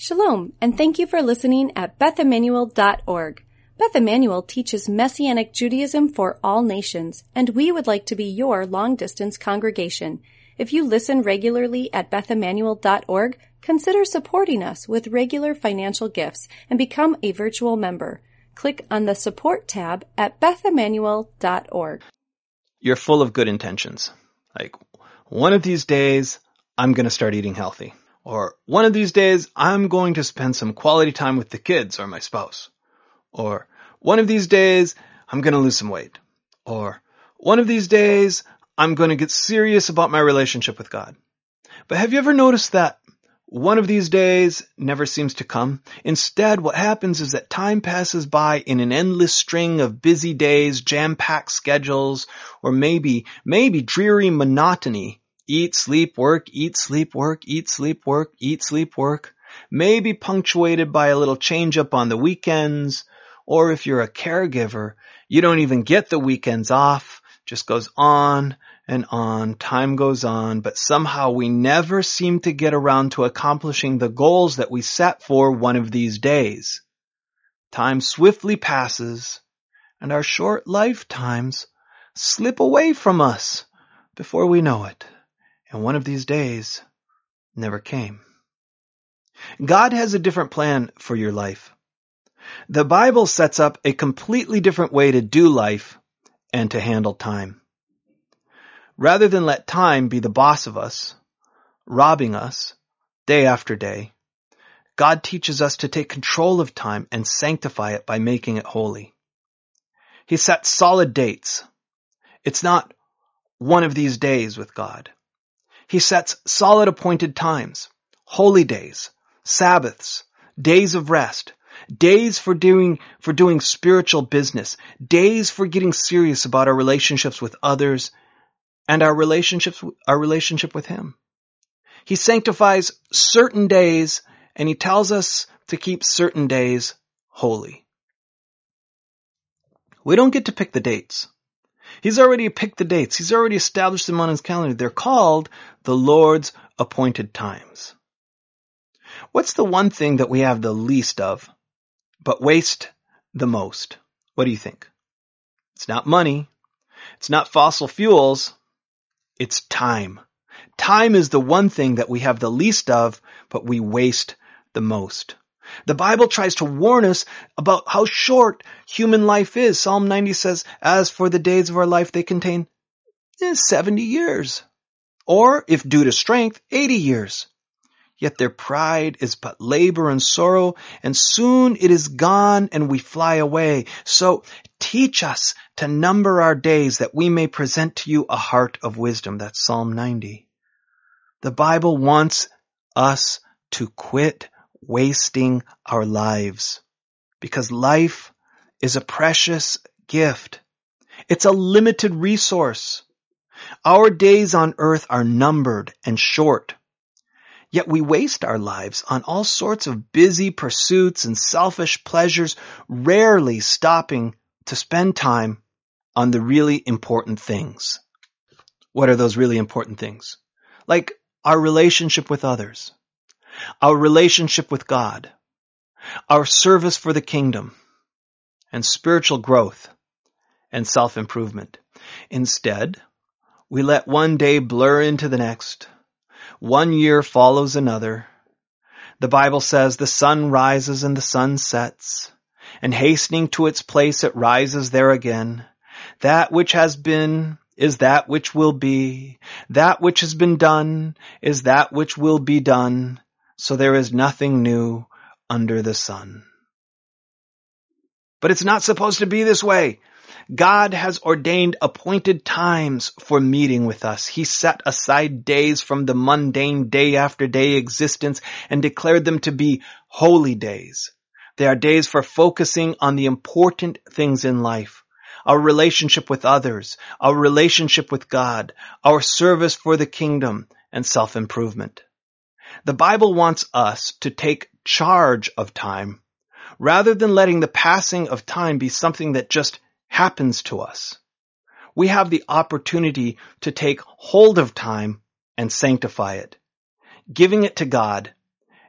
Shalom, and thank you for listening at BethEmmanuel.org. Beth Emmanuel teaches Messianic Judaism for all nations, and we would like to be your long-distance congregation. If you listen regularly at BethEmmanuel.org, consider supporting us with regular financial gifts and become a virtual member. Click on the Support tab at BethEmmanuel.org. You're full of good intentions. Like, one of these days, I'm going to start eating healthy. Or one of these days, I'm going to spend some quality time with the kids or my spouse. Or one of these days, I'm going to lose some weight. Or one of these days, I'm going to get serious about my relationship with God. But have you ever noticed that one of these days never seems to come? Instead, what happens is that time passes by in an endless string of busy days, jam-packed schedules, or maybe dreary monotony. Eat, sleep, work, eat, sleep, work, eat, sleep, work, eat, sleep, work. Maybe punctuated by a little change up on the weekends. Or if you're a caregiver, you don't even get the weekends off. Just goes on and on. Time goes on, but somehow we never seem to get around to accomplishing the goals that we set for one of these days. Time swiftly passes, and our short lifetimes slip away from us before we know it. And one of these days never came. God has a different plan for your life. The Bible sets up a completely different way to do life and to handle time. Rather than let time be the boss of us, robbing us day after day, God teaches us to take control of time and sanctify it by making it holy. He sets solid dates. It's not one of these days with God. He sets solid appointed times, holy days, Sabbaths, days of rest, days for doing spiritual business, days for getting serious about our relationships with others and our relationship with Him. He sanctifies certain days, and He tells us to keep certain days holy. We don't get to pick the dates. He's already picked the dates. He's already established them on His calendar. They're called the Lord's appointed times. What's the one thing that we have the least of, but waste the most? What do you think? It's not money. It's not fossil fuels. It's time. Time is the one thing that we have the least of, but we waste the most. The Bible tries to warn us about how short human life is. Psalm 90 says, as for the days of our life, they contain 70 years. Or, if due to strength, 80 years. Yet their pride is but labor and sorrow, and soon it is gone and we fly away. So teach us to number our days that we may present to you a heart of wisdom. That's Psalm 90. The Bible wants us to quit wasting our lives, because life is a precious gift. It's a limited resource. Our days on earth are numbered and short. Yet we waste our lives on all sorts of busy pursuits and selfish pleasures, rarely stopping to spend time on the really important things. What are those really important things? Like our relationship with others, our relationship with God, our service for the kingdom, and spiritual growth and self-improvement. Instead, we let one day blur into the next. One year follows another. The Bible says the sun rises and the sun sets, and hastening to its place it rises there again. That which has been is that which will be. That which has been done is that which will be done. So there is nothing new under the sun. But it's not supposed to be this way. God has ordained appointed times for meeting with us. He set aside days from the mundane day after day existence and declared them to be holy days. They are days for focusing on the important things in life. Our relationship with others, our relationship with God, our service for the kingdom, and self-improvement. The Bible wants us to take charge of time rather than letting the passing of time be something that just happens to us. We have the opportunity to take hold of time and sanctify it, giving it to God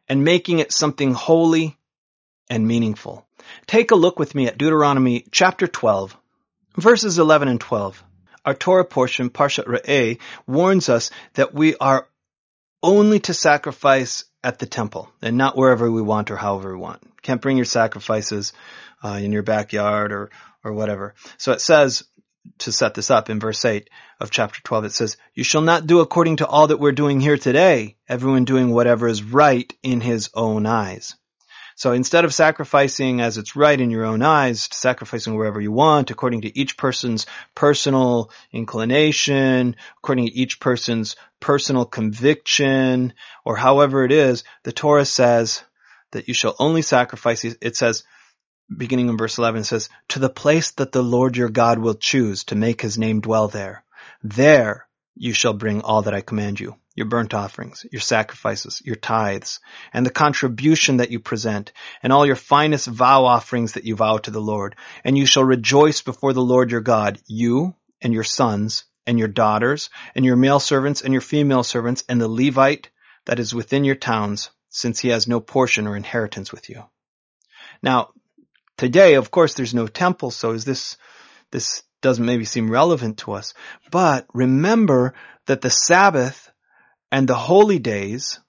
and making it something holy and meaningful. Take a look with me at Deuteronomy chapter 12, verses 11 and 12. Our Torah portion, Parshat Re'eh, warns us that we are only to sacrifice at the temple and not wherever we want or however we want. Can't bring your sacrifices in your backyard or whatever. So it says, to set this up in verse 8 of chapter 12, it says, "You shall not do according to all that we're doing here today, everyone doing whatever is right in his own eyes." So instead of sacrificing as it's right in your own eyes, sacrificing wherever you want, according to each person's personal inclination, according to each person's personal conviction, or however it is, the Torah says that you shall only sacrifice, it says, beginning in verse 11, it says, "To the place that the Lord your God will choose to make his name dwell there. There you shall bring all that I command you, your burnt offerings, your sacrifices, your tithes, and the contribution that you present, and all your finest vow offerings that you vow to the Lord. And you shall rejoice before the Lord your God, you and your sons and your daughters, and your male servants and your female servants, and the Levite that is within your towns, since he has no portion or inheritance with you." Now, today, of course, there's no temple, so this doesn't maybe seem relevant to us. But remember that the Sabbath and the holy days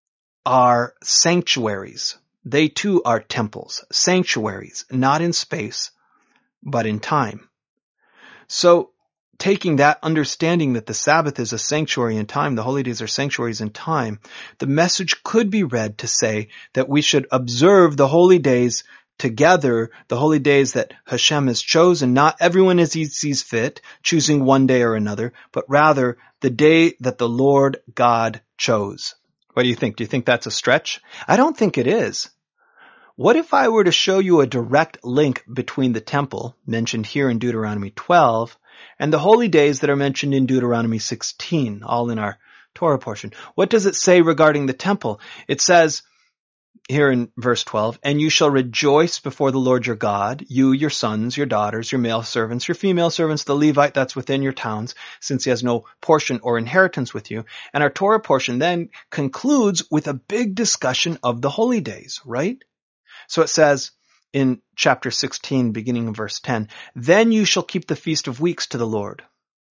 are sanctuaries. They too are temples, sanctuaries, not in space, but in time. So taking that understanding that the Sabbath is a sanctuary in time, the holy days are sanctuaries in time, the message could be read to say that we should observe the holy days together, the holy days that Hashem has chosen, not everyone as he sees fit, choosing one day or another, but rather the day that the Lord God chose. What do you think? Do you think that's a stretch? I don't think it is. What if I were to show you a direct link between the temple, mentioned here in Deuteronomy 12, and the holy days that are mentioned in Deuteronomy 16, all in our Torah portion? What does it say regarding the temple? It says, here in verse 12, "And you shall rejoice before the Lord your God, you, your sons, your daughters, your male servants, your female servants, the Levite that's within your towns, since he has no portion or inheritance with you." And our Torah portion then concludes with a big discussion of the holy days, right? So it says in chapter 16, beginning in verse 10, "Then you shall keep the Feast of Weeks to the Lord."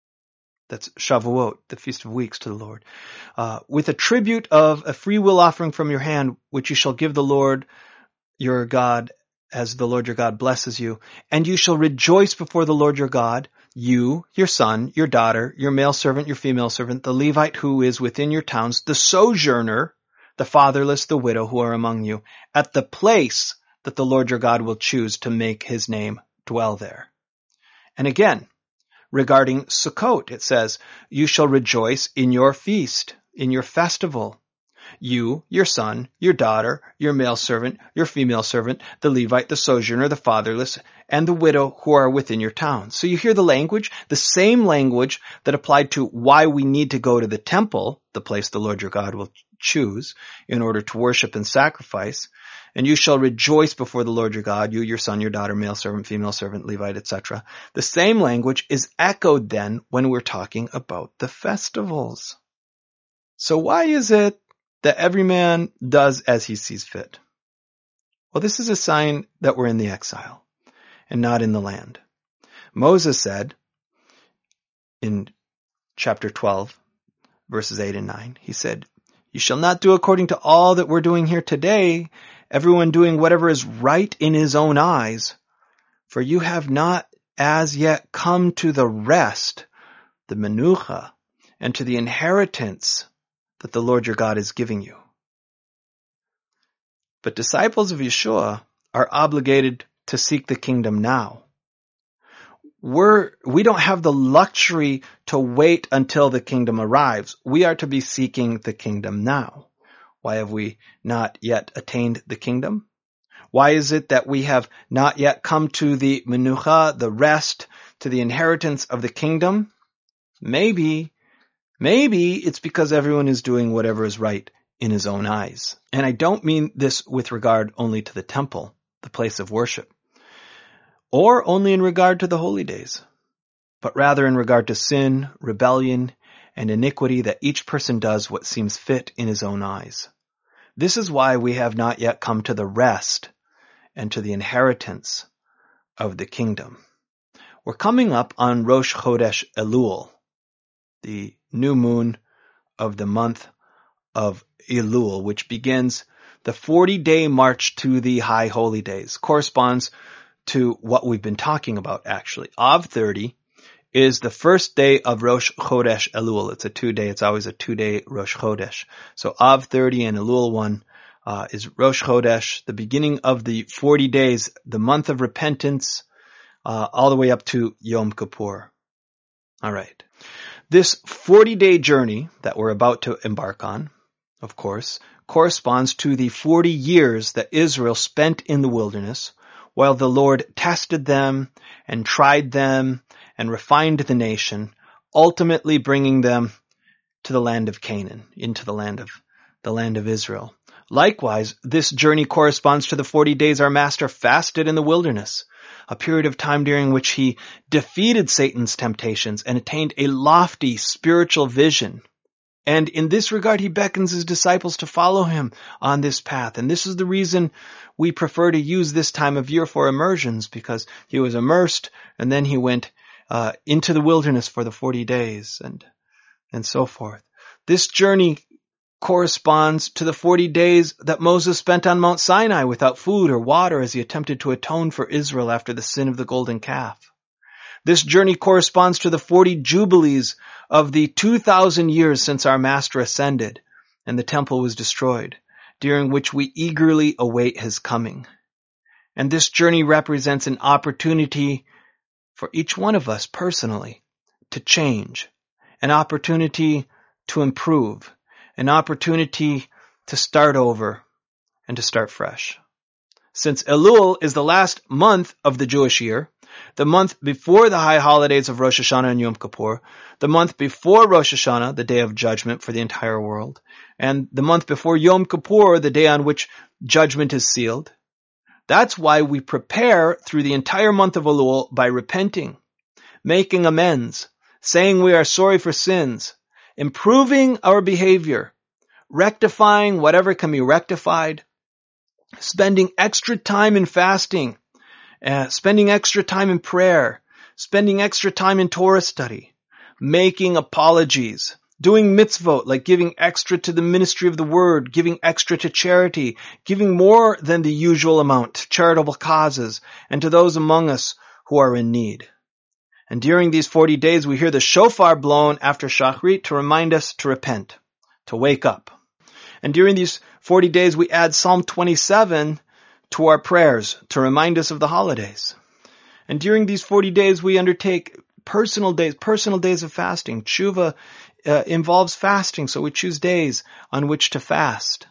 That's Shavuot, the Feast of Weeks to the Lord. "With a tribute of a free will offering from your hand, which you shall give the Lord your God as the Lord your God blesses you. And you shall rejoice before the Lord your God, you, your son, your daughter, your male servant, your female servant, the Levite who is within your towns, the sojourner, the fatherless, the widow who are among you, at the place that the Lord your God will choose to make his name dwell there." And again, regarding Sukkot, it says, "You shall rejoice in your feast, in your festival. You, your son, your daughter, your male servant, your female servant, the Levite, the sojourner, the fatherless, and the widow who are within your towns." So you hear the language, the same language that applied to why we need to go to the temple, the place the Lord your God will choose, in order to worship and sacrifice. "And you shall rejoice before the Lord your God, you, your son, your daughter, male servant, female servant, Levite, etc." The same language is echoed then when we're talking about the festivals. So why is it that every man does as he sees fit? Well, this is a sign that we're in the exile and not in the land. Moses said in chapter 12, verses 8 and 9, he said, "You shall not do according to all that we're doing here today, everyone doing whatever is right in his own eyes, for you have not as yet come to the rest, the menucha, and to the inheritance that the Lord your God is giving you." But disciples of Yeshua are obligated to seek the kingdom now. We don't have the luxury to wait until the kingdom arrives. We are to be seeking the kingdom now. Why have we not yet attained the kingdom? Why is it that we have not yet come to the menucha, the rest, to the inheritance of the kingdom? Maybe it's because everyone is doing whatever is right in his own eyes. And I don't mean this with regard only to the temple, the place of worship, or only in regard to the holy days, but rather in regard to sin, rebellion, and iniquity, that each person does what seems fit in his own eyes. This is why we have not yet come to the rest and to the inheritance of the kingdom. We're coming up on Rosh Chodesh Elul, the new moon of the month of Elul, which begins the 40-day march to the High Holy Days. Corresponds to what we've been talking about, actually. Av 30 is the first day of Rosh Chodesh Elul. It's always a 2-day Rosh Chodesh. So Av 30 and Elul 1 is Rosh Chodesh, the beginning of the 40 days, the month of repentance, all the way up to Yom Kippur. All right. This 40-day journey that we're about to embark on, of course, corresponds to the 40 years that Israel spent in the wilderness while the Lord tested them and tried them and refined the nation, ultimately bringing them to the land of Canaan, into the land of Israel. Likewise, this journey corresponds to the 40 days our Master fasted in the wilderness, a period of time during which he defeated Satan's temptations and attained a lofty spiritual vision. And in this regard, he beckons his disciples to follow him on this path. And this is the reason we prefer to use this time of year for immersions, because he was immersed and then he went into the wilderness for the 40 days and so forth. This journey corresponds to the 40 days that Moses spent on Mount Sinai without food or water as he attempted to atone for Israel after the sin of the golden calf. This journey corresponds to the 40 jubilees of the 2,000 years since our Master ascended and the temple was destroyed, during which we eagerly await his coming. And this journey represents an opportunity for each one of us personally to change, an opportunity to improve, an opportunity to start over and to start fresh. Since Elul is the last month of the Jewish year, the month before the high holidays of Rosh Hashanah and Yom Kippur, the month before Rosh Hashanah, the day of judgment for the entire world, and the month before Yom Kippur, the day on which judgment is sealed. That's why we prepare through the entire month of Elul by repenting, making amends, saying we are sorry for sins, improving our behavior, rectifying whatever can be rectified, spending extra time in fasting, spending extra time in prayer, spending extra time in Torah study, making apologies, doing mitzvot like giving extra to the ministry of the word, giving extra to charity, giving more than the usual amount to charitable causes and to those among us who are in need. And during these 40 days, we hear the shofar blown after Shachrit to remind us to repent, to wake up. And during these 40 days, we add Psalm 27 to our prayers to remind us of the holidays. And during these 40 days, we undertake personal days of fasting. Tshuva involves fasting, so we choose days on which to fast.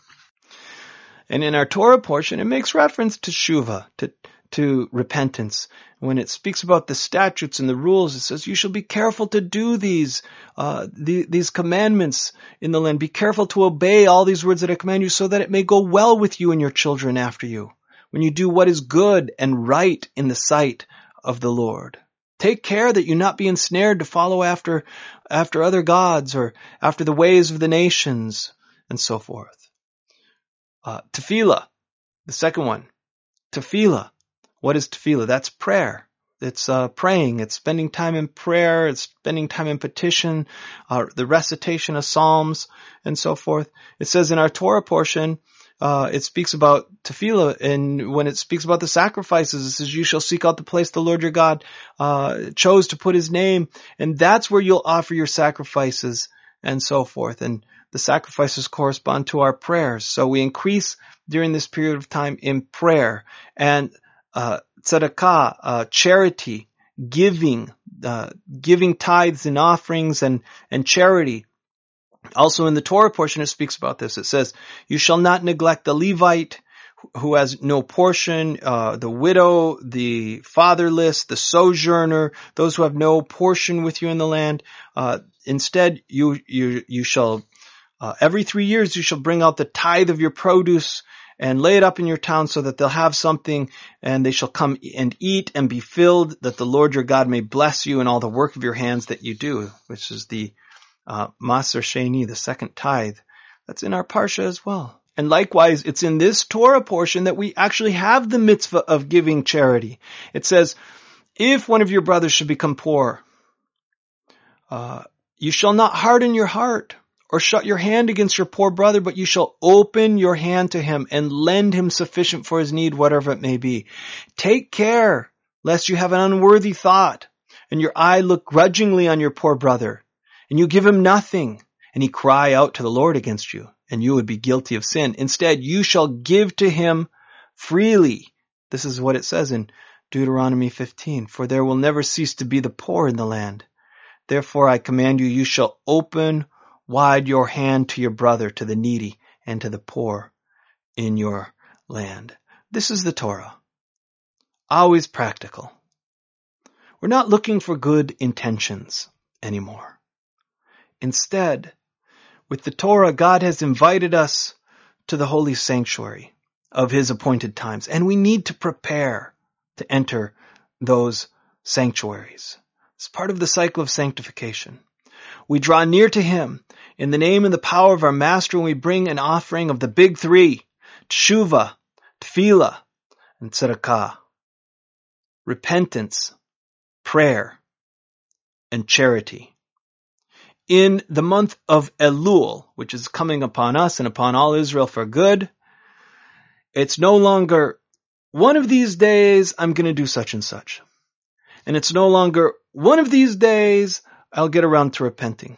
And in our Torah portion, it makes reference to tshuva, to repentance. When it speaks about the statutes and the rules, it says you shall be careful to do these commandments in the land. Be careful to obey all these words that I command you so that it may go well with you and your children after you, when you do what is good and right in the sight of the Lord. Take care that you not be ensnared to follow after other gods or after the ways of the nations and so forth. Tefillah, the second one. Tefillah. What is tefillah? That's prayer. It's praying. It's spending time in prayer. It's spending time in petition, the recitation of psalms, and so forth. It says in our Torah portion, it speaks about tefillah, and when it speaks about the sacrifices, it says, you shall seek out the place the Lord your God chose to put his name, and that's where you'll offer your sacrifices, and so forth. And the sacrifices correspond to our prayers. So we increase during this period of time in prayer, and tzedakah, charity, giving tithes and offerings and charity. Also in the Torah portion, it speaks about this. It says, you shall not neglect the Levite who has no portion, the widow, the fatherless, the sojourner, those who have no portion with you in the land. Instead, you shall, every 3 years, you shall bring out the tithe of your produce and lay it up in your town so that they'll have something, and they shall come and eat and be filled, that the Lord your God may bless you in all the work of your hands that you do, which is the Maser Sheni, the second tithe. That's in our Parsha as well. And likewise, it's in this Torah portion that we actually have the mitzvah of giving charity. It says, if one of your brothers should become poor, you shall not harden your heart or shut your hand against your poor brother, but you shall open your hand to him and lend him sufficient for his need, whatever it may be. Take care lest you have an unworthy thought and your eye look grudgingly on your poor brother and you give him nothing and he cry out to the Lord against you and you would be guilty of sin. Instead, you shall give to him freely. This is what it says in Deuteronomy 15, for there will never cease to be the poor in the land. Therefore I command you, you shall open wide your hand to your brother, to the needy, and to the poor in your land. This is the Torah. Always practical. We're not looking for good intentions anymore. Instead, with the Torah, God has invited us to the holy sanctuary of his appointed times, and we need to prepare to enter those sanctuaries. It's part of the cycle of sanctification. We draw near to him in the name and the power of our Master, and we bring an offering of the big three: teshuvah, tefillah, and tzedakah. Repentance, prayer, and charity. In the month of Elul, which is coming upon us and upon all Israel for good, it's no longer, one of these days I'm going to do such and such. And it's no longer, one of these days I'll get around to repenting.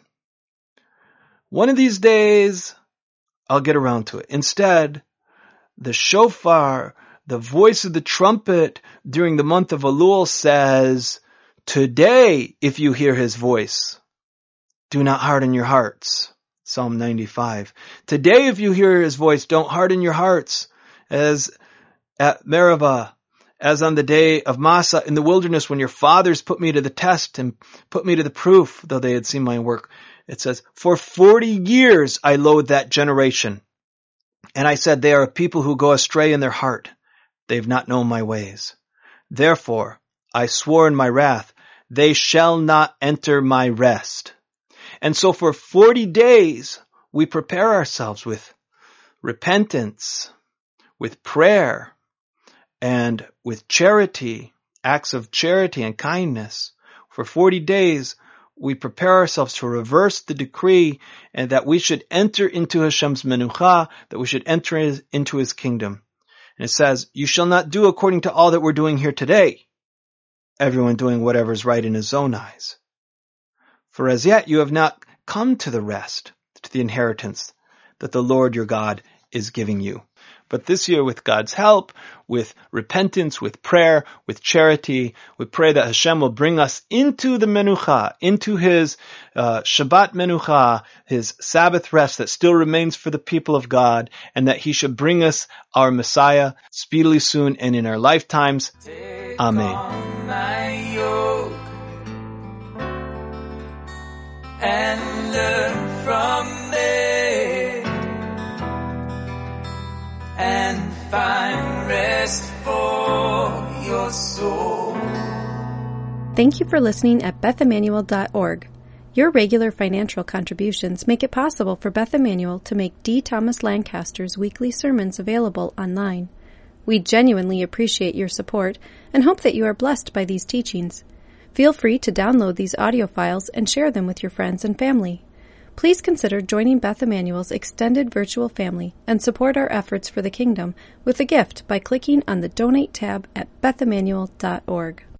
One of these days I'll get around to it. Instead, the shofar, the voice of the trumpet during the month of Elul says, today, if you hear his voice, do not harden your hearts. Psalm 95. Today, if you hear his voice, don't harden your hearts. As at Meribah, as on the day of Massah in the wilderness, when your fathers put me to the test and put me to the proof, though they had seen my work. It says, for 40 years I loathed that generation. And I said, they are a people who go astray in their heart. They have not known my ways. Therefore, I swore in my wrath, they shall not enter my rest. And so for 40 days, we prepare ourselves with repentance, with prayer, and with charity, acts of charity and kindness. For 40 days, we prepare ourselves to reverse the decree and that we should enter into Hashem's menucha, that we should enter into his kingdom. And it says, you shall not do according to all that we're doing here today, everyone doing whatever is right in his own eyes. For as yet you have not come to the rest, to the inheritance that the Lord your God is giving you. But this year, with God's help, with repentance, with prayer, with charity, we pray that Hashem will bring us into the menucha, into his Shabbat menucha, his Sabbath rest that still remains for the people of God, and that he should bring us our Messiah speedily soon and in our lifetimes. Amen. And learn from me and find rest for your soul. Thank you for listening at BethEmmanuel.org. Your regular financial contributions make it possible for Beth Emmanuel to make D. Thomas Lancaster's weekly sermons available online. We genuinely appreciate your support and hope that you are blessed by these teachings. Feel free to download these audio files and share them with your friends and family. Please consider joining Beth Emmanuel's extended virtual family and support our efforts for the kingdom with a gift by clicking on the Donate tab at BethEmmanuel.org.